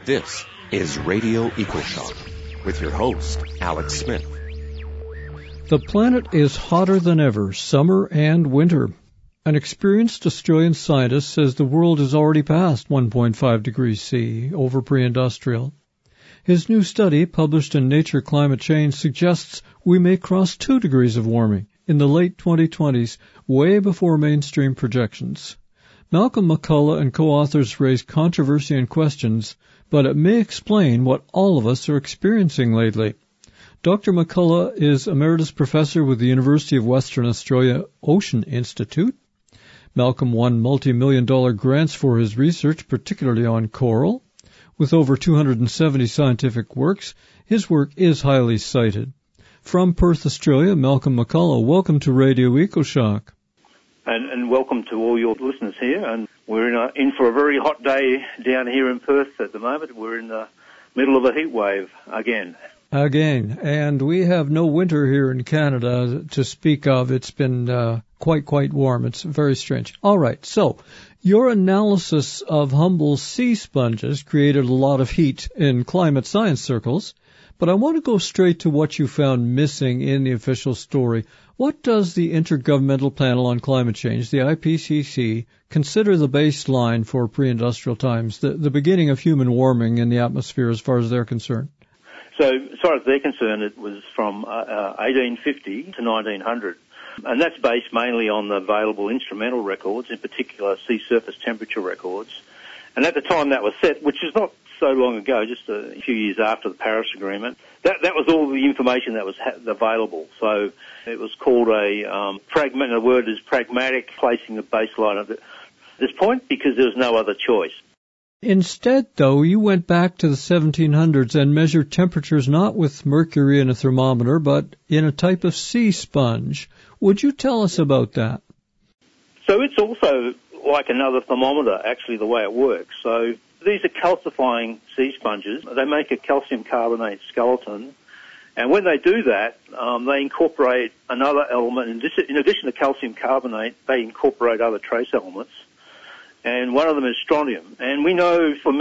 This is Radio EcoShock with your host, Alex Smith. The planet is hotter than ever, summer and winter. An experienced Australian scientist says the world is already past 1.5 degrees C over pre-industrial. His new study, published in Nature Climate Change, suggests we may cross 2 degrees of warming in the late 2020s, way before mainstream projections. Malcolm McCullough and co-authors raise controversy and questions, but it may explain what all of us are experiencing lately. Dr. McCullough is Emeritus Professor with the University of Western Australia Ocean Institute. Malcolm won multi-million-dollar grants for his research, particularly on coral. With over 270 scientific works, his work is highly cited. From Perth, Australia, Malcolm McCullough, welcome to Radio EcoShock. And welcome to all your listeners here. And we're in for a very hot day down here in Perth at the moment. We're in the middle of a heat wave again. And we have no winter here in Canada to speak of. It's been quite warm. It's very strange. All right, so your analysis of Hubble's sea sponges created a lot of heat in climate science circles, but I want to go straight to what you found missing in the official story. What does the Intergovernmental Panel on Climate Change, the IPCC, consider the baseline for pre-industrial times, the beginning of human warming in the atmosphere as far as they're concerned? So as far as they're concerned, it was from 1850 to 1900. And that's based mainly on the available instrumental records, in particular sea surface temperature records. And at the time that was set, which is not so long ago, just a few years after the Paris Agreement, that was all the information that was available. So it was called the word is pragmatic, placing the baseline at this point because there was no other choice. Instead, though, you went back to the 1700s and measured temperatures not with mercury in a thermometer, but in a type of sea sponge. Would you tell us about that? So it's also like another thermometer, actually, the way it works. So these are calcifying sea sponges. They make a calcium carbonate skeleton, and when they do that, they incorporate another element. In addition to calcium carbonate, they incorporate other trace elements. And one of them is strontium. And we know for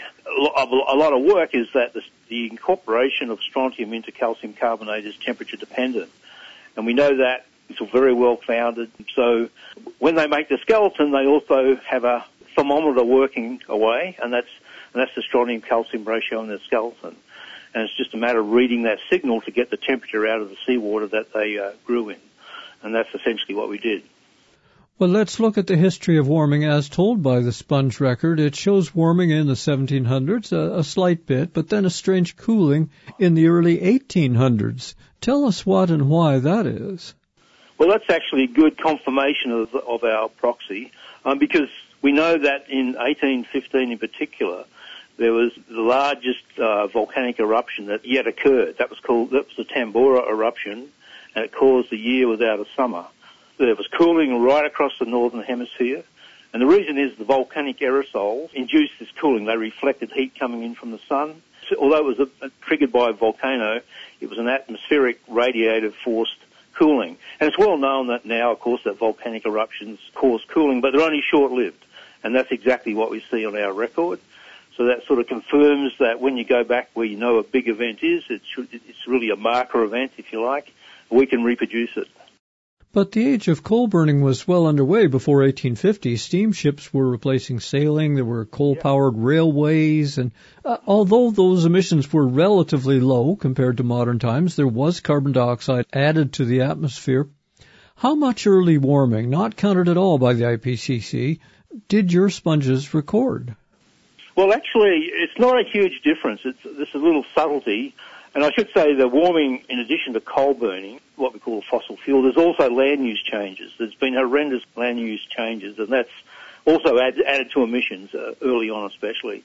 a lot of work is that the incorporation of strontium into calcium carbonate is temperature dependent. And we know that it's very well founded. So when they make the skeleton, they also have a thermometer working away, and that's the strontium calcium ratio in the skeleton. And it's just a matter of reading that signal to get the temperature out of the seawater that they grew in. And that's essentially what we did. Well, let's look at the history of warming as told by the sponge record. It shows warming in the 1700s, a slight bit, but then a strange cooling in the early 1800s. Tell us what and why that is. Well, that's actually good confirmation of our proxy, because we know that in 1815 in particular, there was the largest volcanic eruption that yet occurred. That was the Tambora eruption, and it caused a year without a summer. There was cooling right across the northern hemisphere, and the reason is the volcanic aerosols induced this cooling. They reflected heat coming in from the sun. So, although it was triggered by a volcano, it was an atmospheric radiative forced cooling. And it's well known that now, of course, that volcanic eruptions cause cooling, but they're only short-lived, and that's exactly what we see on our record. So that sort of confirms that when you go back where you know a big event is, it's really a marker event, if you like, we can reproduce it. But the age of coal burning was well underway before 1850. Steamships were replacing sailing. There were coal-powered railways. And although those emissions were relatively low compared to modern times, there was carbon dioxide added to the atmosphere. How much early warming, not counted at all by the IPCC, did your sponges record? Well, actually, it's not a huge difference. There's a little subtlety. And I should say the warming, in addition to coal burning, what we call fossil fuel, there's also land use changes. There's been horrendous land use changes, and that's also added to emissions early on especially.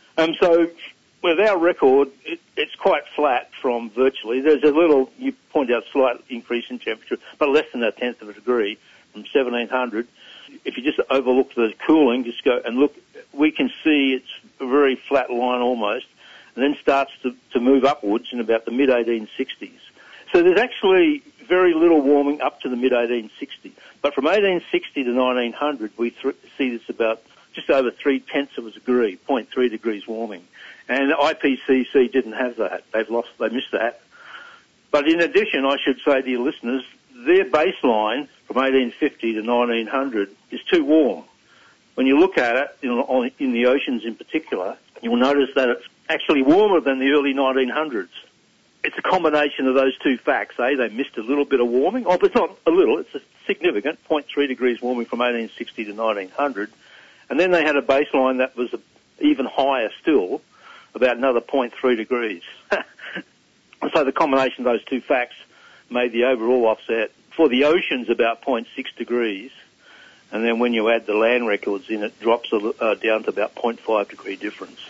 So with our record, it's quite flat from virtually. There's a little, you point out, slight increase in temperature, but less than a tenth of a degree from 1700. If you just overlook the cooling, just go and look, we can see it's a very flat line almost, and then starts to move upwards in about the mid-1860s. So there's actually very little warming up to the mid-1860s. But from 1860 to 1900, we see this about just over 0.3 of a degree, 0.3 degrees warming. And IPCC didn't have that. They missed that. But in addition, I should say to your listeners, their baseline from 1850 to 1900 is too warm. When you look at it in the oceans in particular, you'll notice that it's actually warmer than the early 1900s. It's a combination of those two facts, eh? They missed a little bit of warming. Oh, but it's not a little, it's a significant 0.3 degrees warming from 1860 to 1900. And then they had a baseline that was even higher still, about another 0.3 degrees. So the combination of those two facts made the overall offset for the oceans about 0.6 degrees. And then when you add the land records in, it drops down to about 0.5 degree difference.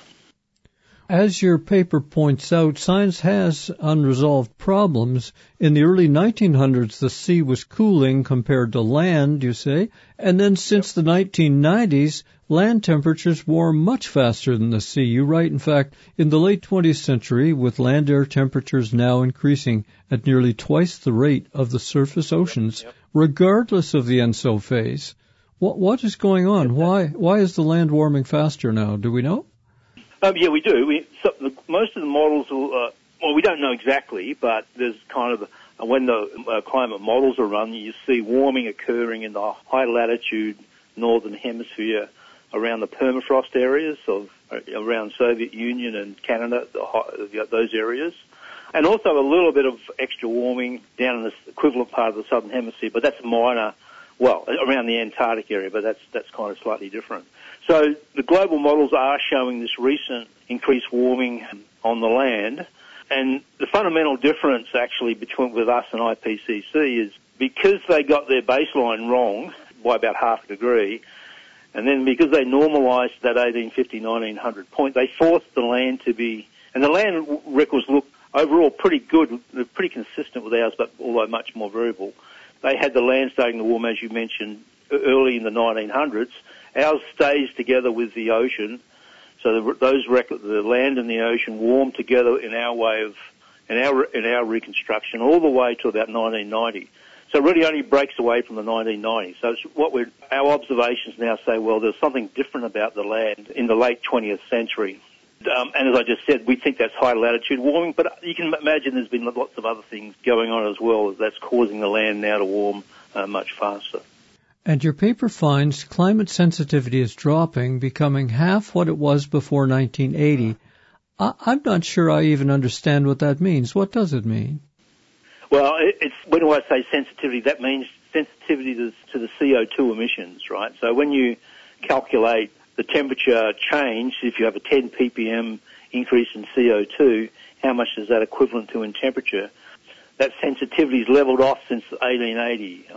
As your paper points out, science has unresolved problems. In the early 1900s, the sea was cooling compared to land, you say, and then since the 1990s, land temperatures warm much faster than the sea. You write, in fact, in the late 20th century, with land air temperatures now increasing at nearly twice the rate of the surface oceans, regardless of the ENSO phase. What is going on? Why is the land warming faster now? Do we know? Yeah, we do. Most of the models will, we don't know exactly, but there's kind of, when the climate models are run, you see warming occurring in the high latitude northern hemisphere around the permafrost areas around Soviet Union and Canada, those areas. And also a little bit of extra warming down in the equivalent part of the southern hemisphere, but that's minor, around the Antarctic area, but that's kind of slightly different. So the global models are showing this recent increased warming on the land, and the fundamental difference actually with us and IPCC is because they got their baseline wrong by about half a degree, and then because they normalised that 1850-1900 point, they forced the land to be, and the land records look overall pretty good, they're pretty consistent with ours, but although much more variable. They had the land starting to warm, as you mentioned, early in the 1900s. Ours stays together with the ocean, so the land and the ocean warm together in our way of, in our reconstruction all the way to about 1990. So it really only breaks away from the 1990s. So it's our observations now say, well, there's something different about the land in the late 20th century. And as I just said, we think that's high latitude warming, but you can imagine there's been lots of other things going on as well that's causing the land now to warm much faster. And your paper finds climate sensitivity is dropping, becoming half what it was before 1980. I'm not sure I even understand what that means. What does it mean? Well, when I say sensitivity, that means sensitivity to the CO2 emissions, right? So when you calculate the temperature change, if you have a 10 ppm increase in CO2, how much is that equivalent to in temperature? That sensitivity is leveled off since 1980.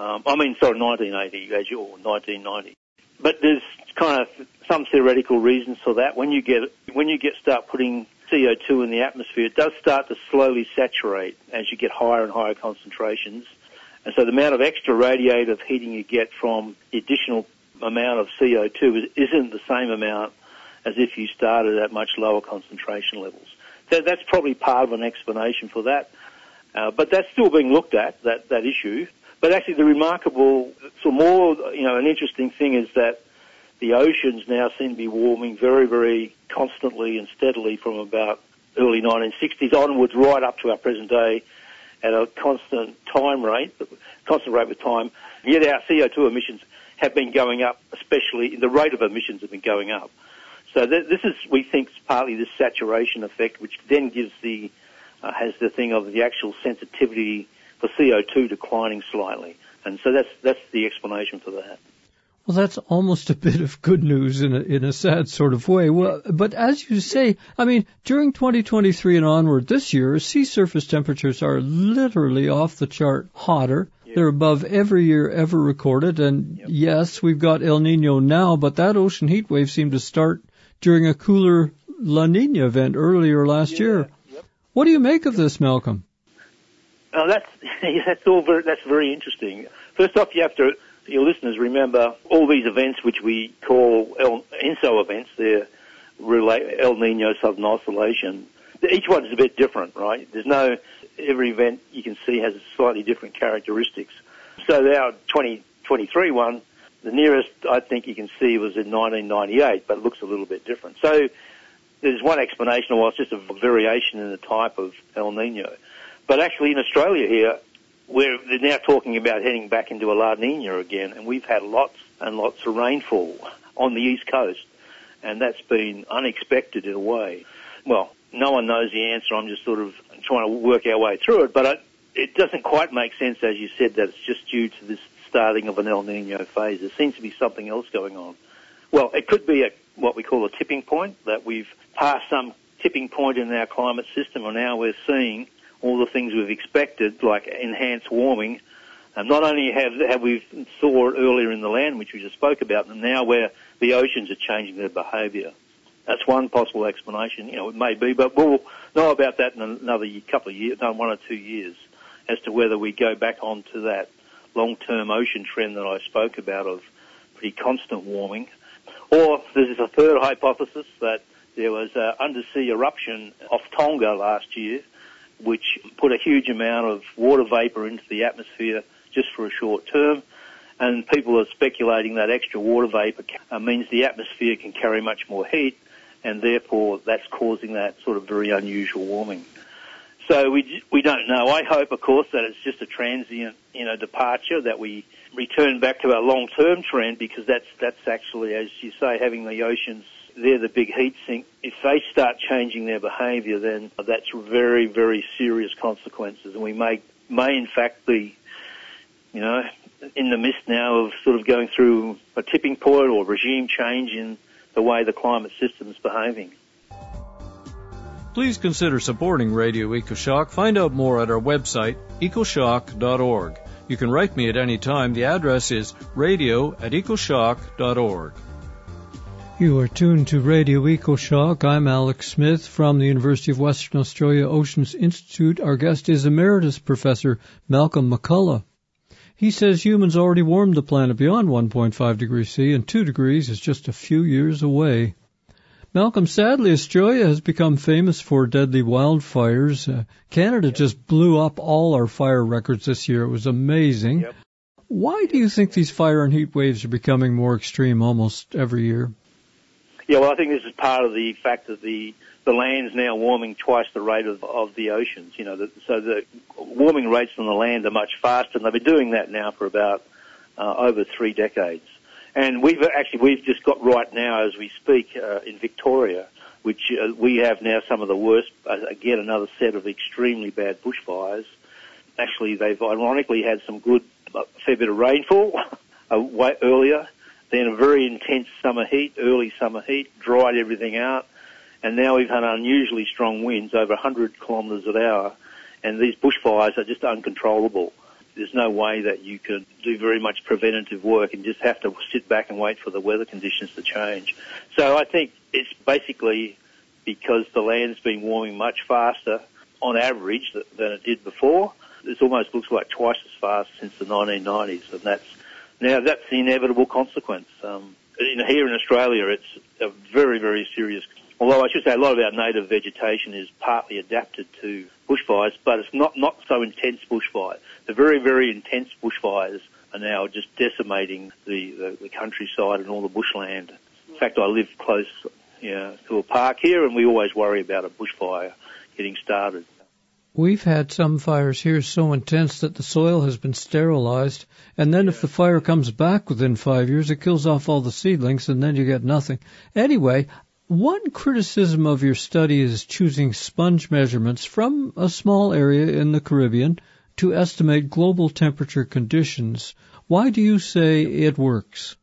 1980, 1990. But there's kind of some theoretical reasons for that. When you start putting CO2 in the atmosphere, it does start to slowly saturate as you get higher and higher concentrations. And so the amount of extra radiative heating you get from the additional amount of CO2 isn't the same amount as if you started at much lower concentration levels. So that's probably part of an explanation for that. But that's still being looked at, that issue. But actually the remarkable, an interesting thing is that the oceans now seem to be warming very, very constantly and steadily from about early 1960s onwards right up to our present day at a constant rate with time. Yet our CO2 emissions have been going up, especially the rate of emissions have been going up. So this is, we think, partly this saturation effect, which then has the thing of the actual sensitivity for CO2 declining slightly. And so that's the explanation for that. Well, that's almost a bit of good news in a sad sort of way. Well, but as you say, during 2023 and onward this year, sea surface temperatures are literally off the chart hotter. Yep. They're above every year ever recorded. And yep. Yes, we've got El Nino now, but that ocean heat wave seemed to start during a cooler La Nina event earlier last year. Yep. What do you make of this, Malcolm? That's very interesting. First off, you have to, your listeners, remember all these events which we call ENSO events. They're El Nino Southern Oscillation. Each one is a bit different, right? Every event you can see has slightly different characteristics. So our 2023 one The nearest I think you can see was in 1998, but it looks a little bit different. So there's one explanation, well, it's just a variation in the type of El Nino. But actually in Australia here, they're now talking about heading back into a La Nina again, and we've had lots and lots of rainfall on the East Coast, and that's been unexpected in a way. Well, no one knows the answer. I'm just sort of trying to work our way through it, but it doesn't quite make sense, as you said, that it's just due to this starting of an El Nino phase. There seems to be something else going on. Well, it could be what we call a tipping point, that we've passed some tipping point in our climate system, and now we're seeing all the things we've expected, like enhanced warming. And not only have we saw it earlier in the land, which we just spoke about, and now where the oceans are changing their behaviour. That's one possible explanation. It may be, but we'll know about that in another couple of years, 1 or 2 years, as to whether we go back onto that long-term ocean trend that I spoke about of pretty constant warming. Or there's a third hypothesis that there was an undersea eruption off Tonga last year, which put a huge amount of water vapour into the atmosphere just for a short term. And people are speculating that extra water vapour means the atmosphere can carry much more heat, and therefore that's causing that sort of very unusual warming. So we don't know. I hope, of course, that it's just a transient, departure, that we return back to our long-term trend, because that's actually, as you say, having the oceans, they're the big heat sink. If they start changing their behaviour, then that's very, very serious consequences, and we may in fact be, in the midst now of sort of going through a tipping point or regime change in the way the climate system is behaving. Please consider supporting Radio EcoShock. Find out more at our website, ecoshock.org. You can write me at any time. The address is radio@ecoshock.org. You are tuned to Radio EcoShock. I'm Alex Smith from the University of Western Australia Oceans Institute. Our guest is Emeritus Professor Malcolm McCullough. He says humans already warmed the planet beyond 1.5 degrees C, and 2 degrees is just a few years away. Malcolm, sadly, Australia has become famous for deadly wildfires. Canada just blew up all our fire records this year. It was amazing. Yep. Why do you think these fire and heat waves are becoming more extreme almost every year? Yeah, well, I think this is part of the fact that the land's now warming twice the rate of the oceans. So the warming rates on the land are much faster, and they've been doing that now for about over 3 decades. And we've just got right now, as we speak, in Victoria, which we have now some of the worst, again, another set of extremely bad bushfires. Actually, they've ironically had some good, fair bit of rainfall way earlier, then a very intense summer heat, early summer heat, dried everything out, and now we've had unusually strong winds, over 100 kilometres an hour, and these bushfires are just uncontrollable. There's no way that you can do very much preventative work and just have to sit back and wait for the weather conditions to change. So I think it's basically because the land's been warming much faster on average than it did before. It almost looks like twice as fast since the 1990s, and that's the inevitable consequence. Here in Australia, it's a very, very serious. Although I should say a lot of our native vegetation is partly adapted to bushfires, but it's not so intense bushfires. The very, very intense bushfires are now just decimating the countryside and all the bushland. In fact, I live close to a park here, and we always worry about a bushfire getting started. We've had some fires here so intense that the soil has been sterilized, and then if the fire comes back within 5 years, it kills off all the seedlings, and then you get nothing. Anyway, one criticism of your study is choosing sponge measurements from a small area in the Caribbean to estimate global temperature conditions. Why do you say it works?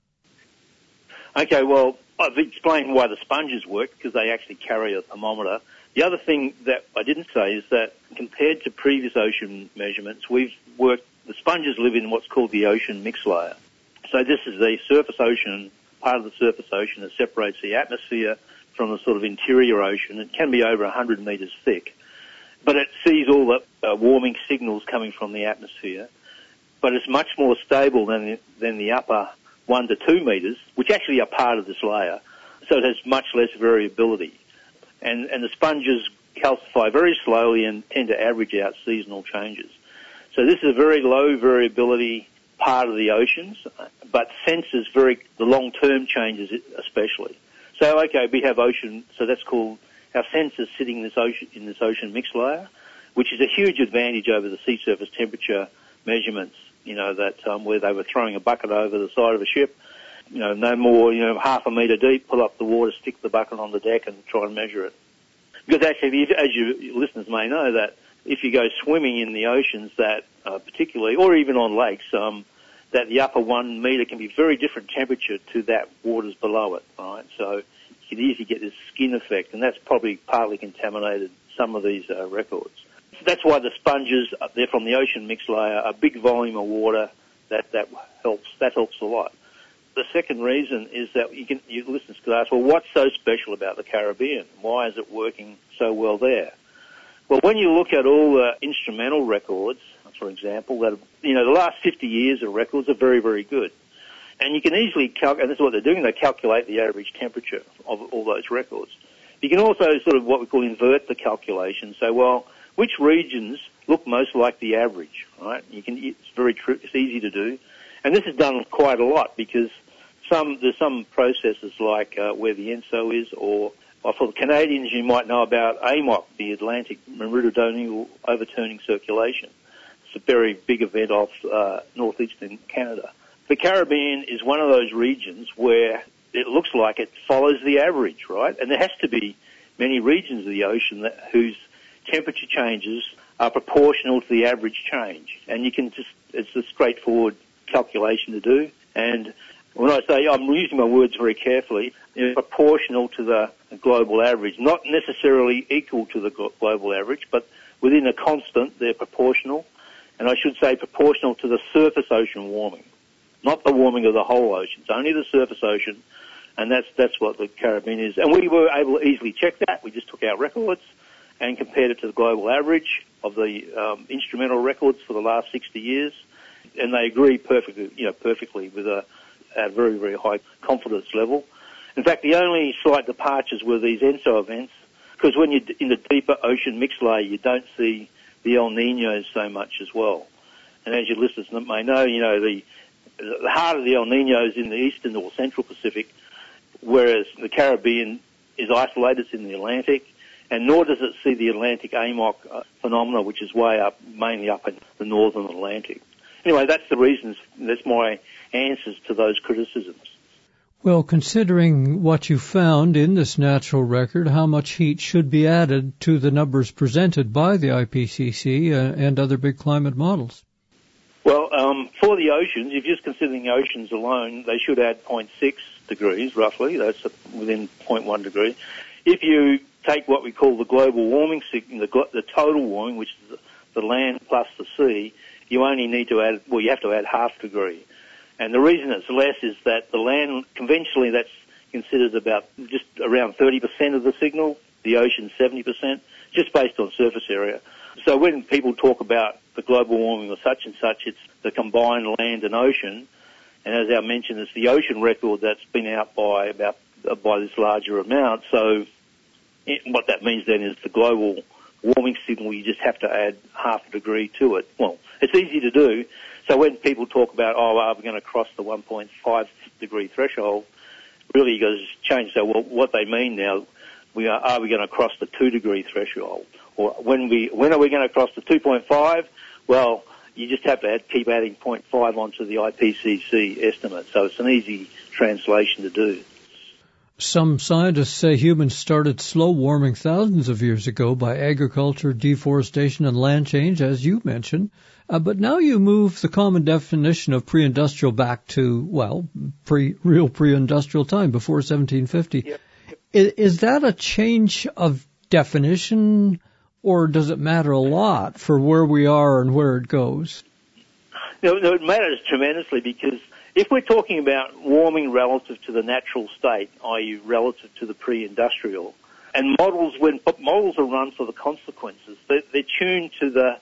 Okay, well, I've explained why the sponges work, because they actually carry a thermometer. The other thing that I didn't say is that compared to previous ocean measurements, the sponges live in what's called the ocean mix layer. So this is the surface ocean, part of the surface ocean that separates the atmosphere from the sort of interior ocean. It can be over 100 metres thick. But it sees all the warming signals coming from the atmosphere. But it's much more stable than the upper 1 to 2 metres, which actually are part of this layer. So it has much less variability. And the sponges calcify very slowly and tend to average out seasonal changes. So this is a very low variability part of the oceans, but senses the long-term changes especially. So, okay, we have ocean, so that's called our sensors sitting in this ocean mix layer, which is a huge advantage over the sea surface temperature measurements, that where they were throwing a bucket over the side of a ship, no more, half a metre deep, pull up the water, stick the bucket on the deck and try and measure it. Because actually, as your listeners may know, that if you go swimming in the oceans, that particularly, or even on lakes, that the upper 1 metre can be very different temperature to that waters below it, right? So you can easily get this skin effect, and that's probably partly contaminated some of these records. That's why the sponges, they're from the ocean mix layer, a big volume of water, that helps a lot. The second reason is that your listeners could ask, well, what's so special about the Caribbean? Why is it working so well there? Well, when you look at all the instrumental records, for example, that the last 50 years of records are very, very good. And you can easily calculate, and this is what they're doing, they calculate the average temperature of all those records. You can also sort of what we call invert the calculation, say, well, which regions look most like the average, right? It's easy to do. And this is done quite a lot because there's some processes like where the ENSO is, or for the Canadians you might know about AMOC, the Atlantic Meridional Overturning Circulation. It's a very big event off northeastern Canada. The Caribbean is one of those regions where it looks like it follows the average, right? And there has to be many regions of the ocean whose temperature changes are proportional to the average change. And it's a straightforward calculation to do. And when I say, I'm using my words very carefully, proportional to the global average, not necessarily equal to the global average, but within a constant, they're proportional. And I should say proportional to the surface ocean warming, not the warming of the whole ocean. It's only the surface ocean, and that's what the Caribbean is. And we were able to easily check that. We just took our records and compared it to the global average of the instrumental records for the last 60 years, and they agree perfectly with a very, very high confidence level. In fact, the only slight departures were these ENSO events, because when you're in the deeper ocean mix layer, you don't see the El Niños so much as well. And as your listeners may know, the heart of the El Niño is in the eastern or central Pacific, whereas the Caribbean is isolated, it's in the Atlantic, and nor does it see the Atlantic AMOC phenomena, which is way up, mainly up in the northern Atlantic. Anyway, that's the reasons, that's my answers to those criticisms. Well, considering what you found in this natural record, how much heat should be added to the numbers presented by the IPCC and other big climate models? Well, for the oceans, if you're just considering the oceans alone, they should add 0.6 degrees, roughly. That's within 0.1 degree. If you take what we call the global warming, the total warming, which is the land plus the sea, you only need to add, you have to add half degree. And the reason it's less is that the land, conventionally, that's considered about just around 30% of the signal, the ocean 70%, just based on surface area. So when people talk about the global warming of such and such, it's the combined land and ocean. And as I mentioned, it's the ocean record that's been out by this larger amount. So what that means then is the global warming signal, you just have to add half a degree to it. Well, it's easy to do. So when people talk about, are we going to cross the 1.5 degree threshold, really you got to change. So what they mean now, are we going to cross the 2 degree threshold? Or when are we going to cross the 2.5? Well, you just have to keep adding 0.5 onto the IPCC estimate. So it's an easy translation to do. Some scientists say humans started slow warming thousands of years ago by agriculture, deforestation, and land change, as you mentioned. But now you move the common definition of pre-industrial back to, real pre-industrial time, before 1750. Yep. Is that a change of definition, or does it matter a lot for where we are and where it goes? No, it matters tremendously, because if we're talking about warming relative to the natural state, i.e. relative to the pre-industrial, and when models are run for the consequences, they're tuned to the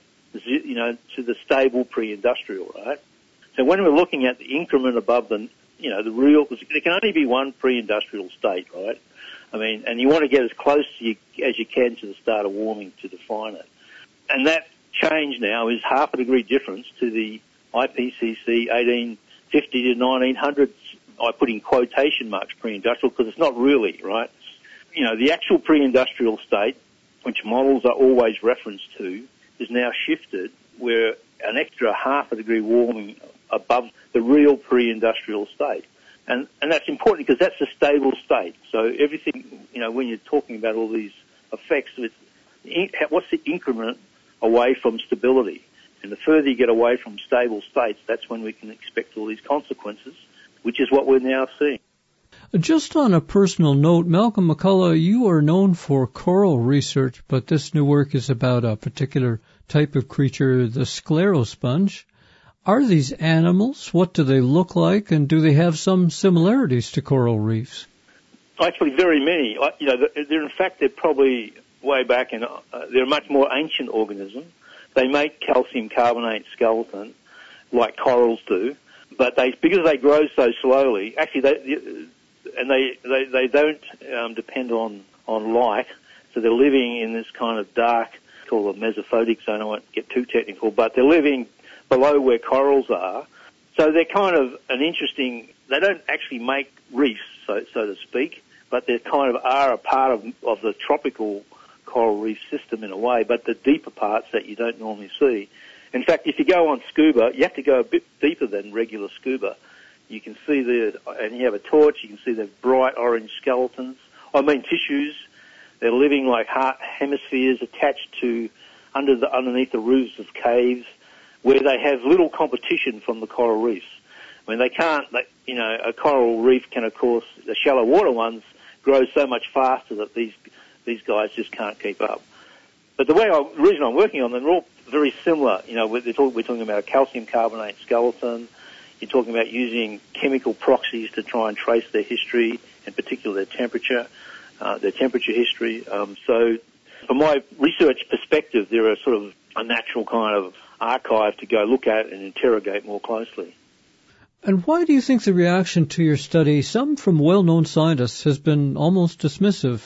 stable pre-industrial, right? So when we're looking at the increment above the real, there can only be one pre-industrial state, right? I mean, and you want to get as close as you can to the start of warming to define it. And that change now is half a degree difference to the IPCC 1850 to 1900. I put in quotation marks pre-industrial because it's not really, right? You know, the actual pre-industrial state, which models are always referenced to, is now shifted where an extra half a degree warming above the real pre-industrial state. And that's important because that's a stable state. So everything, you know, when you're talking about all these effects, what's the increment away from stability? And the further you get away from stable states, that's when we can expect all these consequences, which is what we're now seeing. Just on a personal note, Malcolm McCullough, you are known for coral research, but this new work is about a particular type of creature, the sclerosponge. Are these animals? What do they look like? And do they have some similarities to coral reefs? Actually, very many. You know, in fact, they're probably way back, and they're a much more ancient organism. They make calcium carbonate skeleton like corals do, but because they grow so slowly, actually, they don't depend on light, so they're living in this kind of dark, called a mesophotic zone. I won't get too technical, but they're living below where corals are. So they're kind of an interesting, they don't actually make reefs, so to speak, but they kind of are a part of the tropical coral reef system in a way, but the deeper parts that you don't normally see. In fact, if you go on scuba, you have to go a bit deeper than regular scuba. You can see and you have a torch, you can see the bright orange skeletons, tissues. They're living like heart hemispheres attached to underneath the roofs of caves, where they have little competition from the coral reefs. I mean, a coral reef can, of course, the shallow water ones grow so much faster that these guys just can't keep up. But the reason I'm working on them, they're all very similar. You know, we're talking about a calcium carbonate skeleton. You're talking about using chemical proxies to try and trace their history, in particular their temperature history. So from my research perspective, they're a sort of a natural kind of archive to go look at and interrogate more closely. And why do you think the reaction to your study, some from well-known scientists, has been almost dismissive?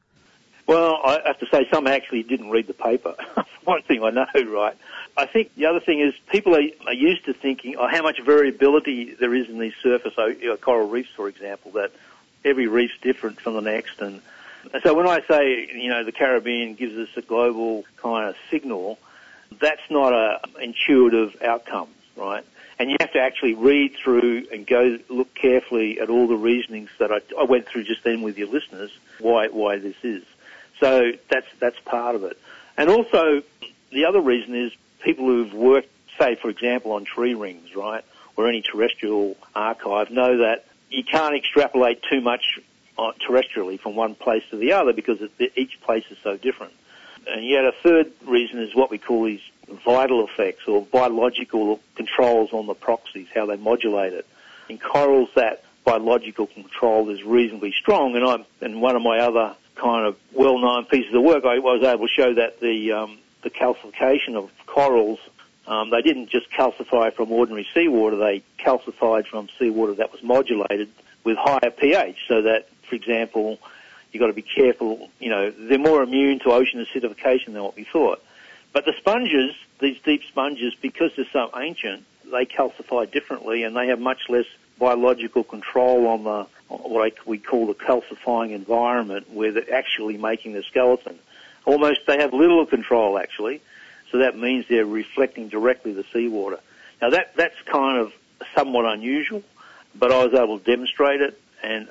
Well, I have to say some actually didn't read the paper. One thing I know, right? I think the other thing is people are used to thinking, how much variability there is in these surface coral reefs, for example, that every reef's different from the next. And so when I say, the Caribbean gives us a global kind of signal, that's not an intuitive outcome, right? And you have to actually read through and go look carefully at all the reasonings that I went through just then with your listeners, why this is. So that's part of it. And also, the other reason is people who've worked, say, for example, on tree rings, right, or any terrestrial archive, know that you can't extrapolate too much terrestrially from one place to the other because each place is so different. And yet a third reason is what we call these vital effects or biological controls on the proxies, how they modulate it. In corals, that biological control is reasonably strong, and one of my other kind of well-known pieces of work, I was able to show that the calcification of corals, they didn't just calcify from ordinary seawater, they calcified from seawater that was modulated with higher pH, so that, for example, you've got to be careful, they're more immune to ocean acidification than what we thought. But the sponges, these deep sponges, because they're so ancient, they calcify differently and they have much less biological control on we call the calcifying environment where they're actually making the skeleton. They have little control actually, so that means they're reflecting directly the seawater. Now that's kind of somewhat unusual, but I was able to demonstrate it, and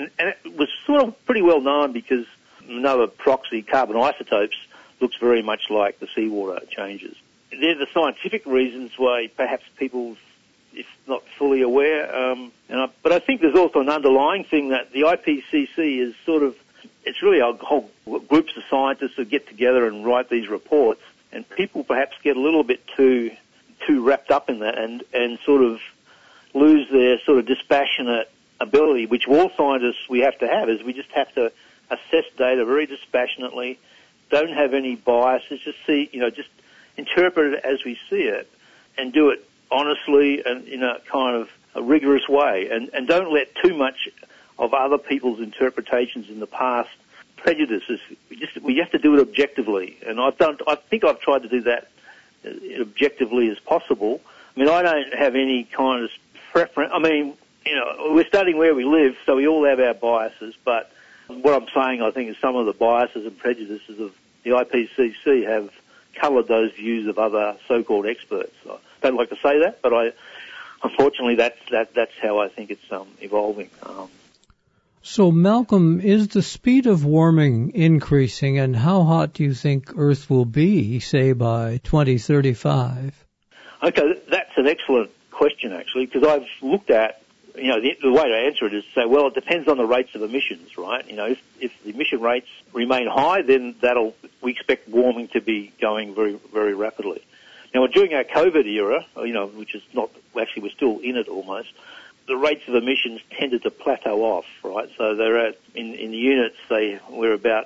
it was sort of pretty well known because another proxy, carbon isotopes, looks very much like the seawater changes. They're the scientific reasons why perhaps people, if not fully aware, but I think there's also an underlying thing that the IPCC is it's really a whole groups of scientists who get together and write these reports, and people perhaps get a little bit too wrapped up in that and sort of lose their sort of dispassionate ability, which all scientists we have to have, is we just have to assess data very dispassionately, don't have any biases, just interpret it as we see it and do it honestly and in a kind of a rigorous way, and don't let too much of other people's interpretations in the past prejudices. We have to do it objectively, and I think I've tried to do that as objectively as possible, I mean, I don't have any kind of preference. I mean, we're studying where we live, so we all have our biases, but what I'm saying, I think, is some of the biases and prejudices of the IPCC have coloured those views of other so-called experts. I don't like to say that, but unfortunately, that's how I think it's evolving. So, Malcolm, is the speed of warming increasing, and how hot do you think Earth will be, say, by 2035? Okay, that's an excellent question, actually, because I've looked at, the way to answer it is to say, well, it depends on the rates of emissions, right? If the emission rates remain high, then we expect warming to be going very, very rapidly. Now, during our COVID era, which is not, actually we're still in it almost, the rates of emissions tended to plateau off, right? So they're in the units, we're about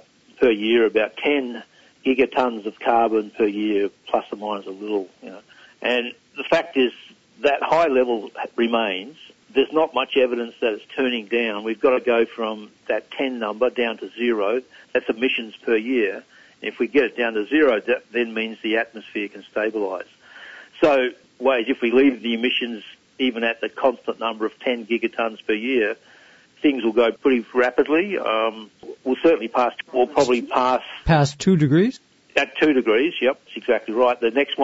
10 gigatons of carbon per year, plus or minus a little, And the fact is that high level remains. There's not much evidence that it's turning down. We've got to go from that 10 number down to 0. That's emissions per year. And if we get it down to 0, that then means the atmosphere can stabilise. So, if we leave the emissions even at the constant number of 10 gigatons per year, things will go pretty rapidly. We'll probably pass... Past 2 degrees? At 2 degrees, yep, that's exactly right. The next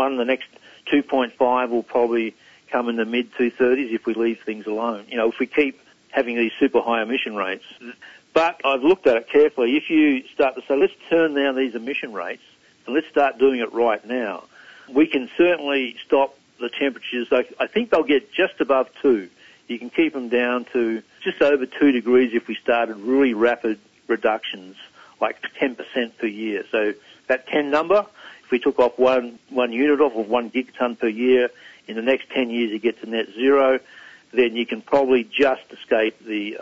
2.5 will probably come in the mid-230s if we leave things alone. If we keep having these super high emission rates. But I've looked at it carefully. If you start to say, let's turn down these emission rates and let's start doing it right now, we can certainly stop the temperatures. I think they'll get just above 2. You can keep them down to just over 2 degrees if we started really rapid reductions, like 10% per year. So that 10 number, if we took off one unit off of 1 gigaton per year, in the next 10 years you get to net 0, then you can probably just escape the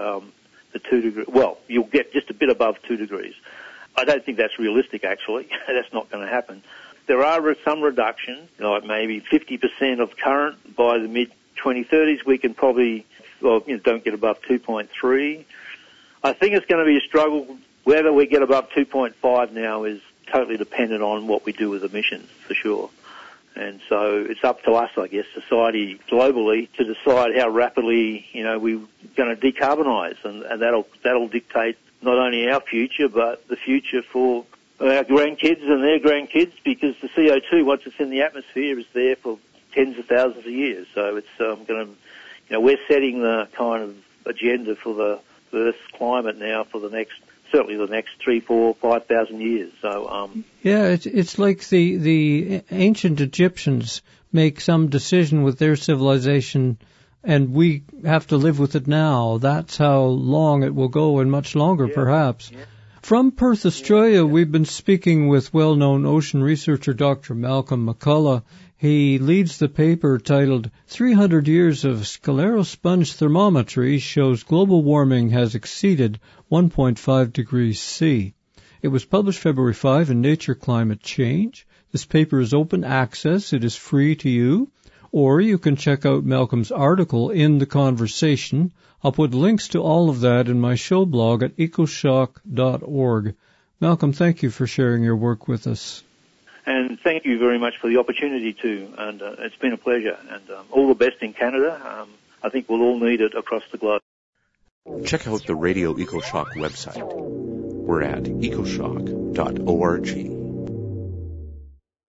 2 degree. Well, you'll get just a bit above 2 degrees. I don't think that's realistic, actually. That's not going to happen. There are some reductions, like maybe 50% of current by the mid-2030s. We can probably, don't get above 2.3. I think it's going to be a struggle. Whether we get above 2.5 now is totally dependent on what we do with emissions, for sure. And so it's up to us, I guess, society globally, to decide how rapidly, we're going to decarbonise, and that'll dictate not only our future, but the future for our grandkids and their grandkids, because the CO2, once it's in the atmosphere, is there for tens of thousands of years. So it's going to, we're setting the kind of agenda for the Earth's climate now for certainly the next 3, 4, 5,000 years. So it's like the ancient Egyptians make some decision with their civilization, and we have to live with it now. That's how long it will go, and much longer, perhaps. Yeah. From Perth, Australia, we've been speaking with well-known ocean researcher Dr. Malcolm McCullough. He leads the paper titled 300 Years of Sclerosponge Thermometry Shows Global Warming Has Exceeded 1.5 degrees C. It was published February 5 in Nature Climate Change. This paper is open access. It is free to you. Or you can check out Malcolm's article in The Conversation. I'll put links to all of that in my show blog at ecoshock.org. Malcolm, thank you for sharing your work with us. And thank you very much for the opportunity to, and it's been a pleasure. And all the best in Canada. I think we'll all need it across the globe. Check out the Radio EcoShock website. We're at ecoshock.org.